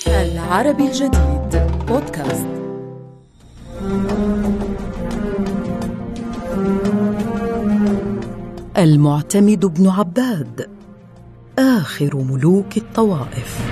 العربي الجديد بودكاست. المعتمد بن عباد، آخر ملوك الطوائف.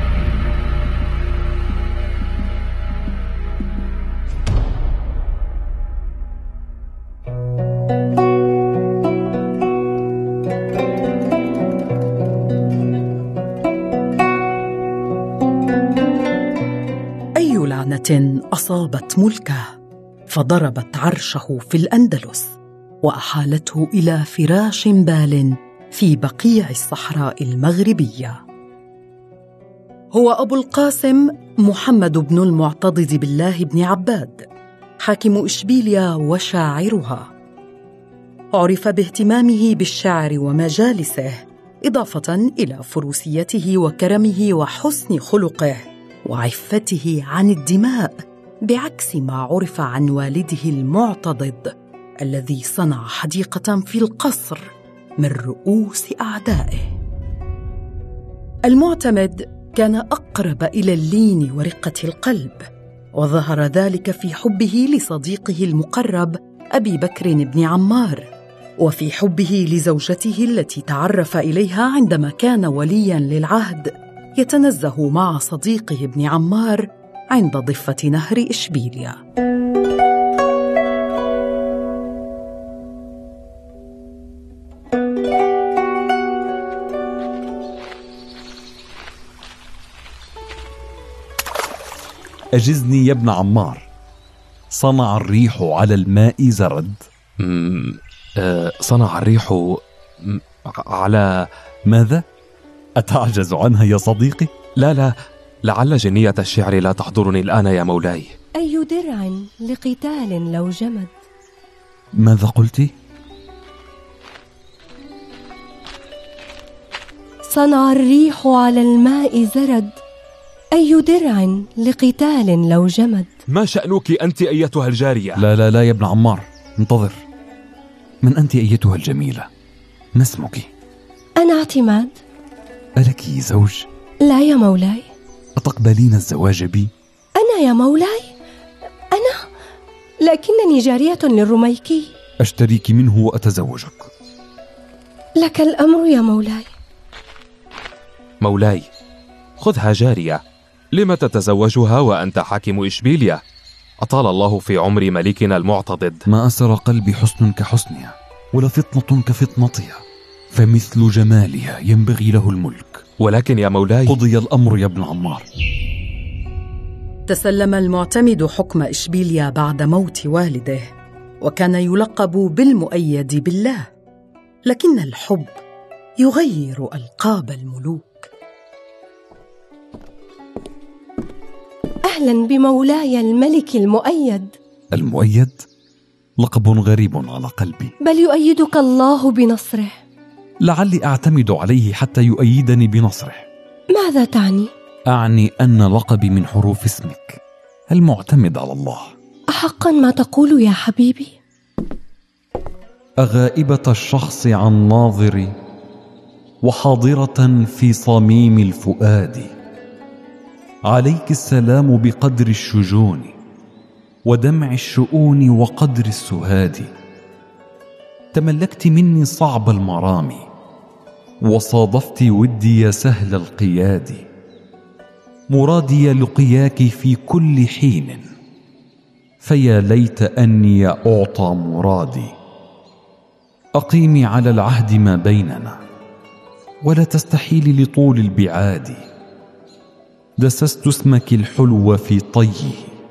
أي لعنة أصابت ملكه فضربت عرشه في الأندلس وأحالته إلى فراش بال في بقيع الصحراء المغربية. هو أبو القاسم محمد بن المعتضد بالله بن عباد، حاكم إشبيلية وشاعرها. عرف باهتمامه بالشعر ومجالسه، إضافة إلى فروسيته وكرمه وحسن خلقه وعفته عن الدماء، بعكس ما عرف عن والده المعتضد الذي صنع حديقة في القصر من رؤوس أعدائه. المعتمد كان أقرب إلى اللين ورقة القلب، وظهر ذلك في حبه لصديقه المقرب أبي بكر بن عمار، وفي حبه لزوجته التي تعرف إليها عندما كان ولياً للعهد يتنزه مع صديقه ابن عمار عند ضفة نهر إشبيلية. أجزني يا ابن عمار، صنع الريح على الماء زرد. صنع الريح على ماذا؟ أتعجز عنها يا صديقي؟ لا، لعل جنية الشعر لا تحضرني الآن يا مولاي. أي درع لقتال لو جمد. ماذا قلت؟ صنع الريح على الماء زرد، أي درع لقتال لو جمد. ما شأنك أنت أيتها الجارية؟ لا يا ابن عمار، انتظر. من أنت أيتها الجميلة؟ ما اسمك؟ أنا اعتماد. ألك زوج؟ لا يا مولاي. أتقبلين الزواج بي؟ أنا يا مولاي، أنا، لكنني جارية للرميكي. أشتريك منه وأتزوجك. لك الأمر يا مولاي. مولاي، خذها جارية. لم تتزوجها وأنت حاكم إشبيلية؟ أطال الله في عمر ملكنا المعتضد. ما أسر قلبي حسن كحسنها، ولا فطنة كفطنتها، فمثل جمالها ينبغي له الملك. ولكن يا مولاي، قضي الأمر يا ابن عمار. تسلم المعتمد حكم إشبيلية بعد موت والده، وكان يلقب بالمؤيد بالله، لكن الحب يغير ألقاب الملوك. أهلا بمولاي الملك المؤيد. المؤيد؟ لقب غريب على قلبي. بل يؤيدك الله بنصره. لعلي أعتمد عليه حتى يؤيدني بنصره. ماذا تعني؟ أعني أن لقبي من حروف اسمك، المعتمد على الله. أحقا ما تقول يا حبيبي؟ أغائبة الشخص عن ناظري، وحاضرة في صميم الفؤاد، عليك السلام بقدر الشجون ودمع الشؤون وقدر السهاد. تملكت مني صعب المرام، وصادفت ودي سهل القياد. مرادي لقياك في كل حين، فيا ليت أني أعطى مرادي. أقيمي على العهد ما بيننا، ولا تستحيلي لطول البعاد. دسست اسمك الحلو في طيه،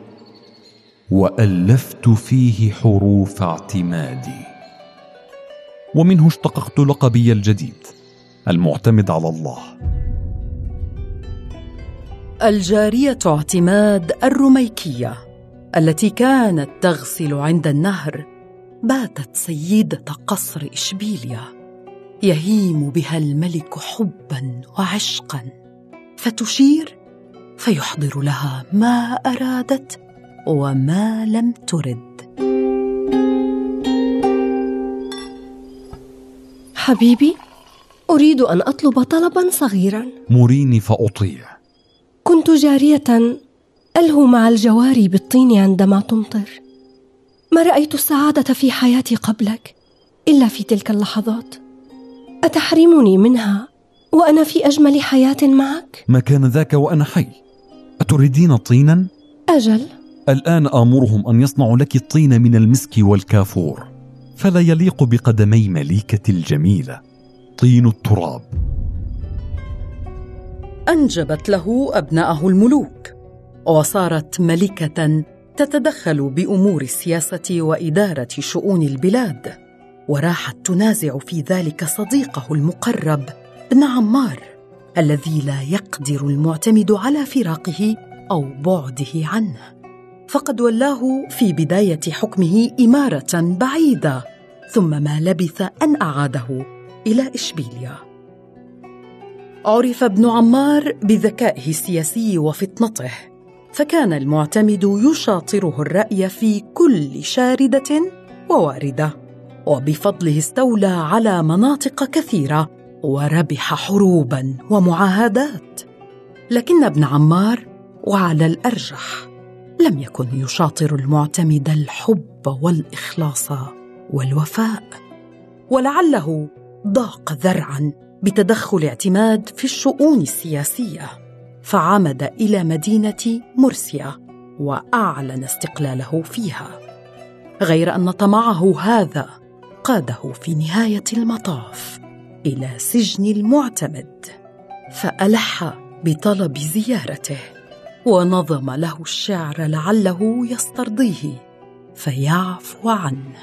وألفت فيه حروف اعتمادي. ومنه اشتققت لقبي الجديد، المعتمد على الله. الجارية اعتماد الرميكية التي كانت تغسل عند النهر باتت سيدة قصر إشبيلية، يهيم بها الملك حبا وعشقا، فتشير فيحضر لها ما أرادت وما لم ترد. حبيبي، أريد أن أطلب طلبا صغيرا. مريني فأطيع. كنت جارية ألهو مع الجواري بالطين عندما تمطر. ما رأيت السعادة في حياتي قبلك إلا في تلك اللحظات. أتحرمني منها وأنا في أجمل حياة معك؟ ما كان ذاك وأنا حي. أتريدين طينا؟ أجل. الآن آمرهم أن يصنعوا لك الطين من المسك والكافور، فلا يليق بقدمي مليكة الجميلة، طين التراب. أنجبت له أبناءه الملوك، وصارت ملكة تتدخل بأمور السياسة وإدارة شؤون البلاد، وراحت تنازع في ذلك صديقه المقرب ابن عمار، الذي لا يقدر المعتمد على فراقه أو بعده عنه، فقد ولاه في بداية حكمه إمارة بعيدة، ثم ما لبث أن أعاده إلى إشبيلية. عرف ابن عمار بذكائه السياسي وفطنته، فكان المعتمد يشاطره الرأي في كل شاردة وواردة، وبفضله استولى على مناطق كثيرة وربح حروباً ومعاهدات. لكن ابن عمار، وعلى الأرجح، لم يكن يشاطر المعتمد الحب والإخلاص والوفاء، ولعله ضاق ذرعاً بتدخل اعتماد في الشؤون السياسية، فعمد إلى مدينة مرسيا وأعلن استقلاله فيها، غير أن طمعه هذا قاده في نهاية المطاف إلى سجن المعتمد، فألح بطلب زيارته ونظم له الشعر لعله يسترضيه فيعفو عنه.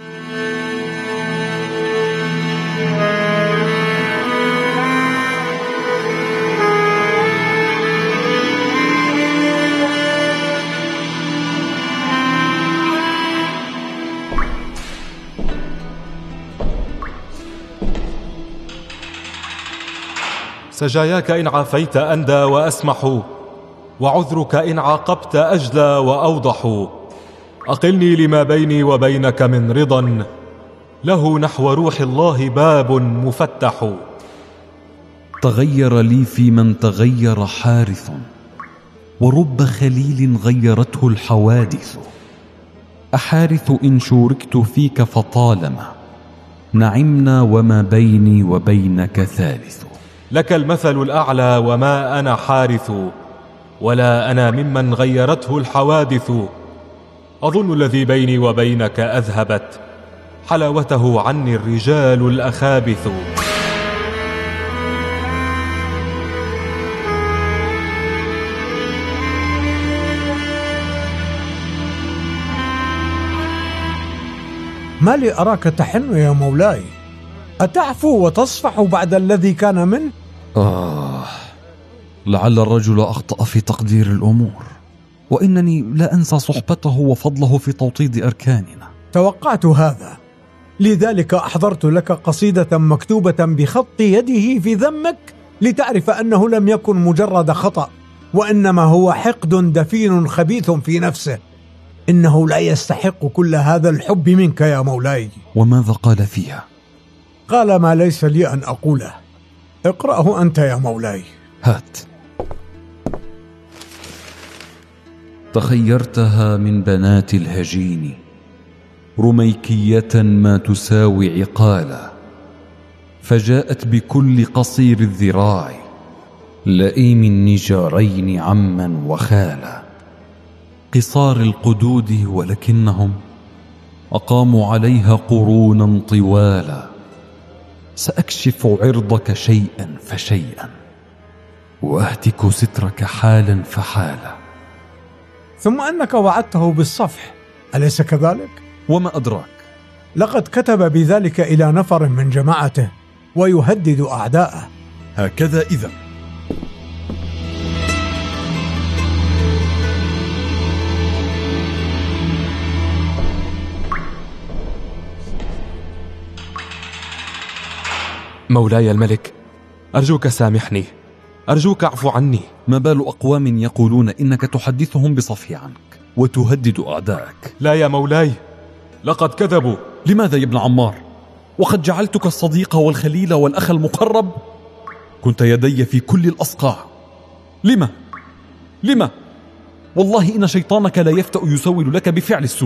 سجاياك إن عافيت أندى وأسمح، وعذرك إن عاقبت أجلى وأوضح. أقلني لما بيني وبينك من رضا، له نحو روح الله باب مفتح. تغير لي في من تغير حارث، ورب خليل غيرته الحوادث. أحارث إن شوركت فيك فطالما، نعمنا وما بيني وبينك ثالث. لك المثل الأعلى وما أنا حارث، ولا أنا ممن غيرته الحوادث. أظن الذي بيني وبينك أذهبت حلاوته عني الرجال الأخابث. ما لي أراك تحن يا مولاي؟ أتعفو وتصفح بعد الذي كان منه؟ لعل الرجل أخطأ في تقدير الأمور، وإنني لا أنسى صحبته وفضله في توطيد أركاننا. توقعت هذا، لذلك أحضرت لك قصيدة مكتوبة بخط يده في ذمك، لتعرف أنه لم يكن مجرد خطأ، وإنما هو حقد دفين خبيث في نفسه. إنه لا يستحق كل هذا الحب منك يا مولاي. وماذا قال فيها؟ قال ما ليس لي أن أقوله. اقرأه أنت يا مولاي. هات. تخيرتها من بنات الهجين، رميكية ما تساوي عقالا، فجاءت بكل قصير الذراع، لئيم النجارين عما وخالا. قصار القدود ولكنهم أقاموا عليها قرونا طوالا. سأكشف عرضك شيئا فشيئا، وأهتك سترك حالا فحالا. ثم أنك وعدته بالصفح، أليس كذلك؟ وما أدراك؟ لقد كتب بذلك إلى نفر من جماعته ويهدد أعداءه. هكذا إذا. مولاي الملك، أرجوك سامحني، أرجوك اعفو عني. ما بال أقوام يقولون إنك تحدثهم بصفي عنك وتهدد أعدائك؟ لا يا مولاي، لقد كذبوا. لماذا يا ابن عمار؟ وقد جعلتك الصديق والخليل والأخ المقرب. كنت يدي في كل الأصقاع. لما؟ لما؟ والله إن شيطانك لا يفتأ يسول لك بفعل السوء.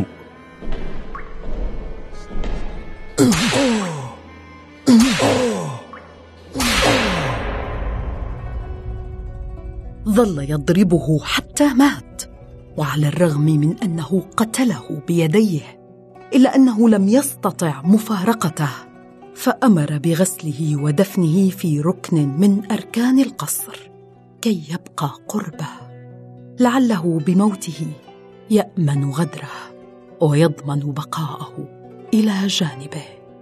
ظل يضربه حتى مات، وعلى الرغم من أنه قتله بيديه إلا أنه لم يستطع مفارقته، فأمر بغسله ودفنه في ركن من أركان القصر كي يبقى قربه، لعله بموته يأمن غدره ويضمن بقاءه إلى جانبه.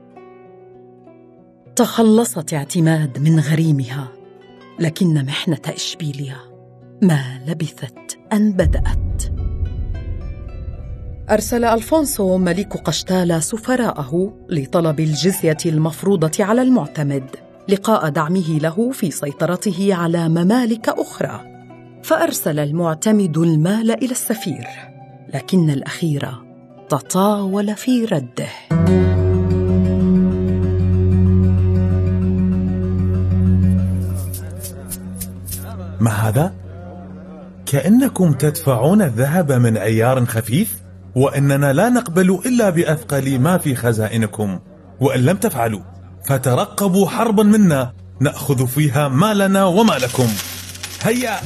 تخلصت اعتماد من غريمها، لكن محنة إشبيلية ما لبثت أن بدأت. أرسل ألفونسو ملك قشتالة سفراءه لطلب الجزية المفروضة على المعتمد لقاء دعمه له في سيطرته على ممالك أخرى، فأرسل المعتمد المال إلى السفير، لكن الأخير تطاول في رده. ما هذا؟ كأنكم تدفعون الذهب من عيار خفيف، وإننا لا نقبل إلا بأثقل ما في خزائنكم، وإن لم تفعلوا فترقبوا حربا منا نأخذ فيها مالنا ومالكم. هيا!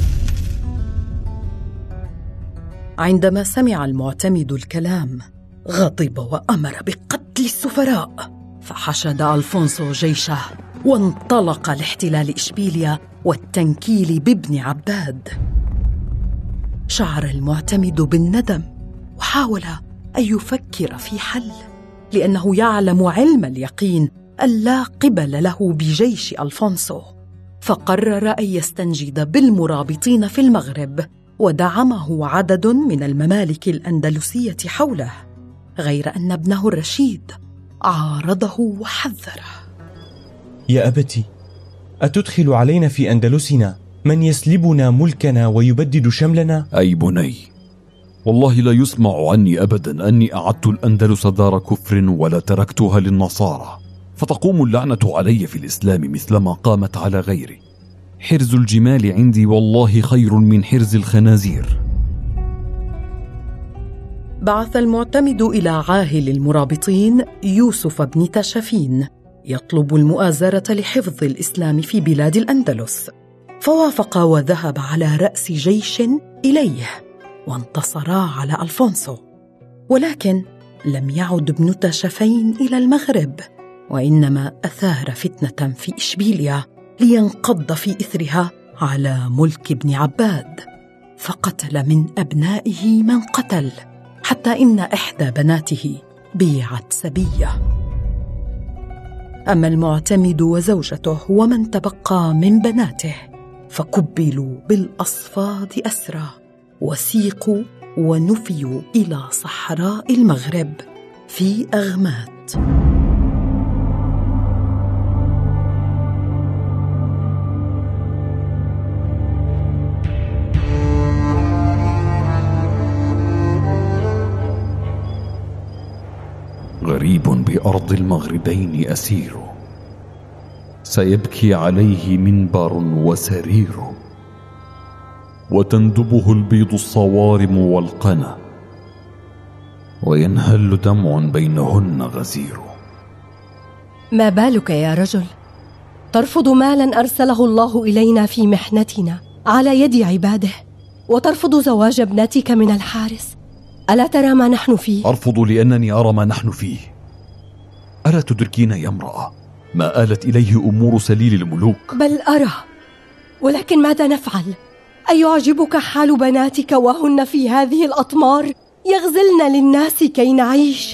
عندما سمع المعتمد الكلام غضب وأمر بقتل السفراء، فحشد ألفونسو جيشه وانطلق لاحتلال إشبيلية والتنكيل بابن عباد. شعر المعتمد بالندم وحاول أن يفكر في حل، لأنه يعلم علم اليقين أن لا قبل له بجيش ألفونسو، فقرر أن يستنجد بالمرابطين في المغرب، ودعمه عدد من الممالك الأندلسية حوله، غير أن ابنه الرشيد عارضه وحذره. يا أبتي، أتدخل علينا في أندلسنا من يسلبنا ملكنا ويبدد شملنا؟ أي بني، والله لا يسمع عني أبدا أني أعدت الأندلس دار كفر ولا تركتها للنصارى، فتقوم اللعنة علي في الإسلام مثلما قامت على غيري. حرز الجمال عندي والله خير من حرز الخنازير. بعث المعتمد إلى عاهل المرابطين يوسف بن تشفين يطلب المؤازرة لحفظ الإسلام في بلاد الأندلس، فوافق وذهب على رأس جيش إليه، وانتصرا على ألفونسو. ولكن لم يعد ابن تشفين إلى المغرب، وإنما أثار فتنة في إشبيلية لينقض في إثرها على ملك ابن عباد، فقتل من أبنائه من قتل، حتى إن إحدى بناته بيعت سبية. أما المعتمد وزوجته ومن تبقى من بناته فكبلوا بالأصفاد أسرى، وسيقوا ونفيوا إلى صحراء المغرب في أغمات. غريب بأرض المغربين أسير، سيبكي عليه منبر وسرير، وتندبه البيض الصوارم والقنا، وينهل دمع بينهن غزير. ما بالك يا رجل؟ ترفض مالا أرسله الله إلينا في محنتنا على يد عباده، وترفض زواج ابنتك من الحارس. ألا ترى ما نحن فيه؟ أرفض لأنني أرى ما نحن فيه. ألا تدركين يا امرأة ما آلت إليه أمور سليل الملوك؟ بل أرى، ولكن ماذا نفعل؟ أيعجبك حال بناتك وهن في هذه الأطمار يغزلن للناس كي نعيش؟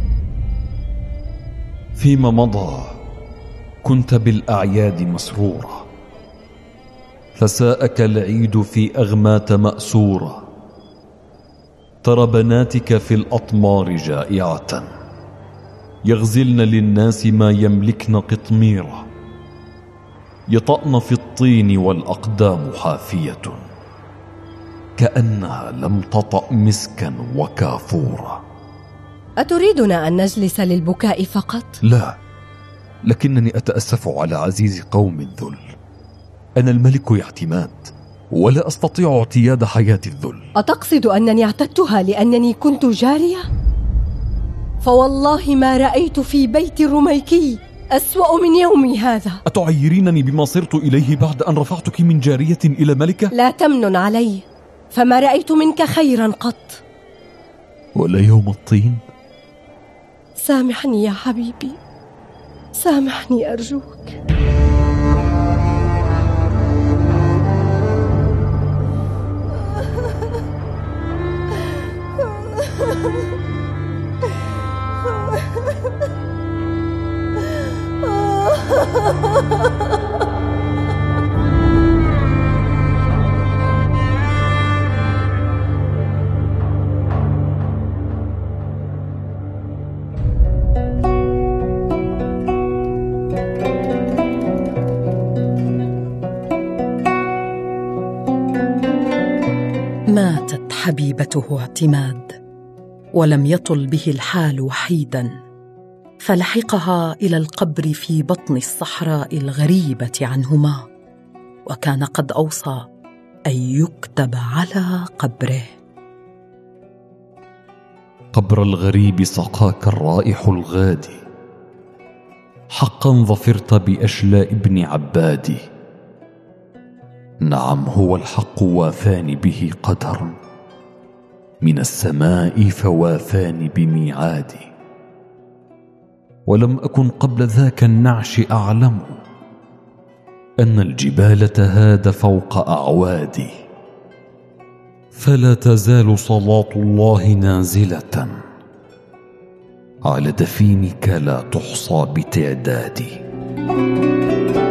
فيما مضى كنت بالأعياد مسرورة، فساءك العيد في أغمات مأسورة. ترى بناتك في الأطمار جائعة، يغزلن للناس ما يملكن قطميرة، يطأن في الطين والأقدام حافية، كأنها لم تطأ مسكا وكافورا. أتريدنا أن نجلس للبكاء فقط؟ لا، لكنني أتأسف على عزيز قوم الذل. أنا الملك يا اعتماد، ولا أستطيع اعتياد حياة الذل. أتقصد أنني اعتدتها لأنني كنت جارية؟ فوالله ما رأيت في بيت الرميكي أسوأ من يومي هذا. أتعيرينني بما صرت إليه بعد أن رفعتك من جارية إلى ملكة؟ لا تمنن علي، فما رأيت منك خيرا قط. ولا يوم الطين؟ سامحني يا حبيبي، سامحني أرجوك. ماتت حبيبته اعتماد، ولم يطل به الحال وحيدا، فلحقها إلى القبر في بطن الصحراء الغريبة عنهما، وكان قد أوصى أن يكتب على قبره: قبر الغريب سقاك الرائح الغادي، حقا ظفرت بأشلاء ابن عبادي. نعم هو الحق وافاني به قدر، من السماء فوافاني بميعادي. ولم أكن قبل ذاك النعش أعلم أن الجبال تهاد فوق أعوادي. فلا تزال صلاة الله نازلة على دفينك لا تحصى بتعدادي.